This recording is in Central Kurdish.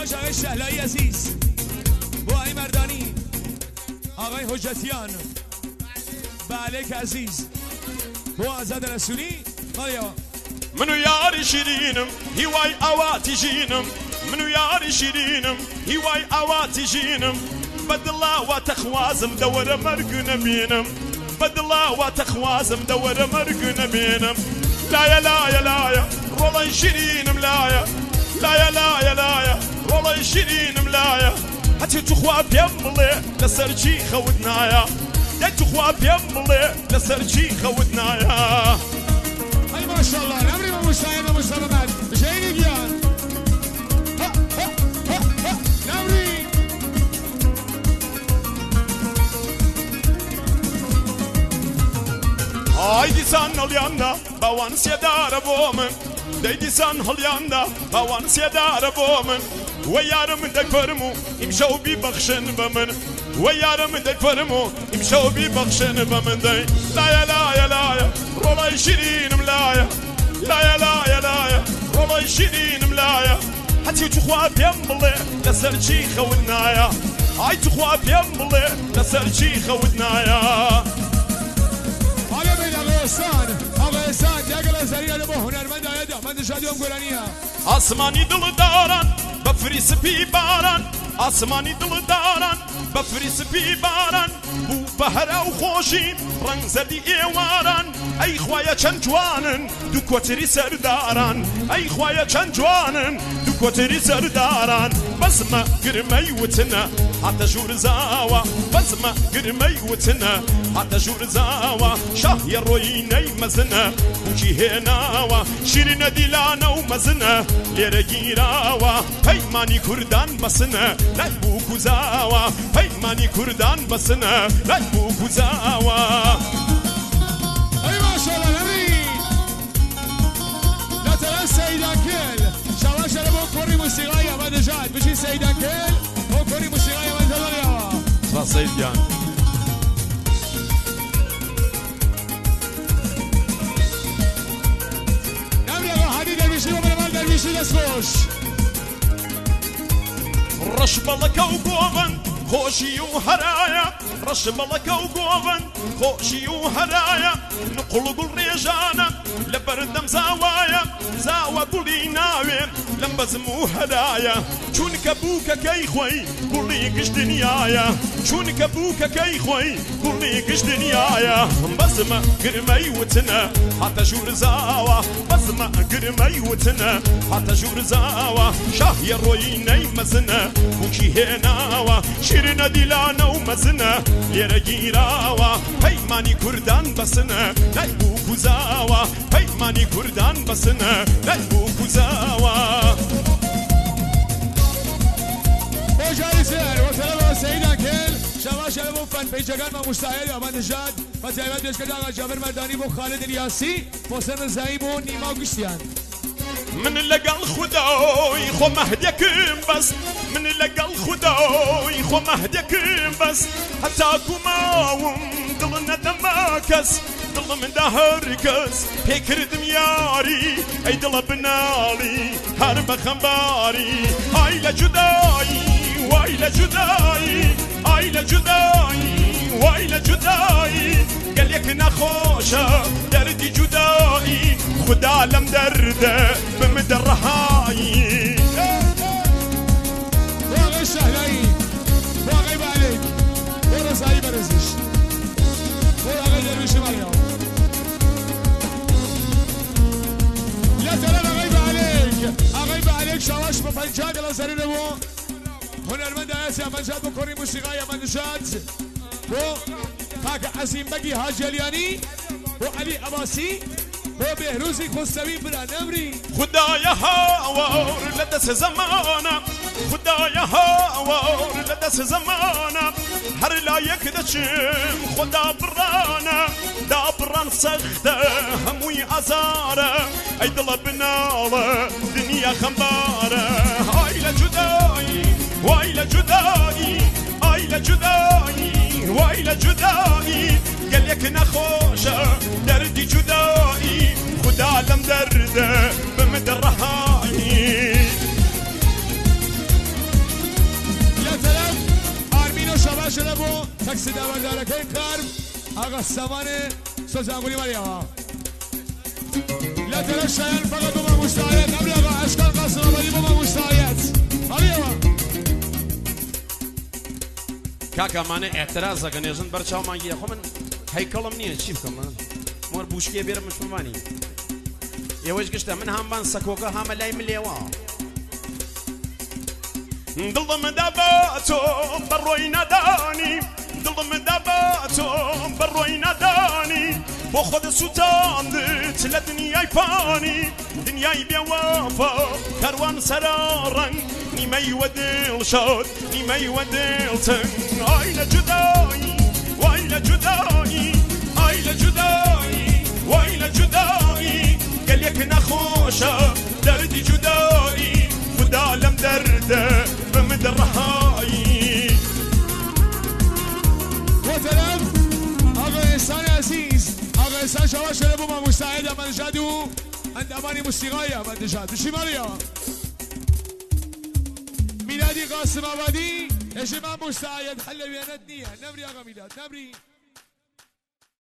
باش آقای شهلایی عزیز با آقای مردانی آقای حجتیان بالک عزیز با آزاد رسولی خالیا منو یاری شیرینم هیوای آواتی جینم منو یاری شیرینم هیوای آواتی جینم بدلا وتخوازم دور مرق نبینم بدلا وتخوازم دور مرق نبینم لا يا لا يا لا يا والله شيرين ملايا لا يا لا يا لا يا والله شيرين ملايا حتى تخوا بيملي لسرجي خودنايا يا تخوا بيملي لسرجي خودنايا اي ما شاء الله نمري ومشاهد ومشاهد جايين جيان نمري هايدي سان الياندا باوان سيدار بومن ديدي سان الياندا باوان سيدار بومن ويارم دك فرمو يمشوا ببخشن بمن ويارم دك فرمو يمشوا ببخشن بمن دي لا يا لا يا لا يا رولا شيرين ملايا لا يا لا يا لا يا رولا شيرين ملايا حتى تخوا بيمبلي لسرجي خودنايا هاي تخوا بيمبلي لسرجي خودنايا حالا بین آقا احسان یکل سریع با هنرمند آید احمد شادیوم گلانیه آسمانی دل دارن بفریس پی بارن آسمانی دل دارن بفریس پی بارن بو بهر او خوشی رنگ زدی ایوارن ای خوایا چند جوانن دو کوتری سردارن ای خوایا چند جوانن دو کوتری سردارن بس ما گرمی وتنا حتى جور زاوا بس ما گرمی وتنا حتى جور زاوا شاه يرويني مزنا وجي هناوا شيرنا ديلانا ومزنا ليرجيراوا هيماني كردان بسنا لا بوكو زاوا هيماني كردان بسنا لا بوكو زاوا اي ما شاء الله نبي لا ترى سيد اكل شواش انا بكوري موسيقى يا بعد جاد بشي سيد اكل بكوري موسيقى يا بعد يا صح سيد جان رش بلك وقوفن خوشي وهرايا رش بلك وقوفن خوشي وهرايا نقلق الريجانة لبردم زاوايا زاوا قولي ناوي لما زمو هدايا شونك ابوك كي خوي قولي كش دنيايا شونك ابوك كي خوي قولي كش دنيايا بسمة قرمي وتنا حتى جور زاوا بسمة قرمي وتنا حتى جور زاوا شاه يرويني مزنا وشي هناوا شيرنا ديلانا ومزنا ليرجيراوا هيماني كردان بسنا لايبو كوزاوا هيماني كردان بسنا لايبو كوزاوا جاري سير وسلام سيدنا كل شواش ابو فن پیجگان ما مشتاق احمد نژاد و زحمت پیش کرده آقا جابر مردانی و خالد ریاسی حسین زعیم و نیما گشتیان من لقى الخداي خو مهديكم بس من لقى الخداي خو مهديكم بس حتاكم معهم ضلنا دماكس ضل من دهركس فكر دمياري اي ضل بنالي هرب خنباري هاي لجداي واي لجداي هاي لجداي واي لجداي قال لك نخوشه دردي جداي خدا لم درده بمدر هاي واغي الشهلي واغي بالك ورس هاي برزش واغي درويش مريم لا ترى اغيب عليك شواش بفنجان الازرين بو هنرمند آسيا منجاد بكوري موسيقى يا منجاد بو خاك عزيم بقي هاج الياني بو علي أباسي بو بهروزي خستوي بلا نمري خدايا هاور لدس زمانا خدايا هاور لدس زمانا هر لا يكدشم خدا برانا دا بران سخته هموي عزاره اي دلبنا دنيا خمباره هاي لجداي واي لجداي هاي لجداي واي لجداي قال لك نخوشه دردي جداي خدا لم درده بمدر هاي شواش نبو تاکسی دورداره که کرم آقا سامان سوزانگولی مالی آقا لا تلاش شایان فقط بما مستعید قبل آقا اشکال قاسم آبادی بما مستعید مالی آقا کاکا مانه اعتراض اگه نیزن برچاو مانگی خو من هیکلم نیه چی بکم من مور بوشکی بیرم مشمانی یه وجه گشته من هم بان سکوکا هم لای ملیوا دلم دباتو بروی ندانی دلم دباتو بروی ندانی با خود سوتاندت لدنیای پانی دنیای بیا وفا کاروان سرارنگ نیمه و دل شد نیمه و دل تنگ آیل جدایی وایل جدایی آیل جدایی وایل جدایی قال یک نخوشه دردی جدایی ودالم درده بمد الرهایی وتلف آقا انسان عزیز آقا انسان شواش نبو ما مستعد من جادو عند امانی موسیقای من جادو شمالیا میلادی قاسم آبادی اجماع مستعد حل بيانات نية نبري آقا میلاد نبري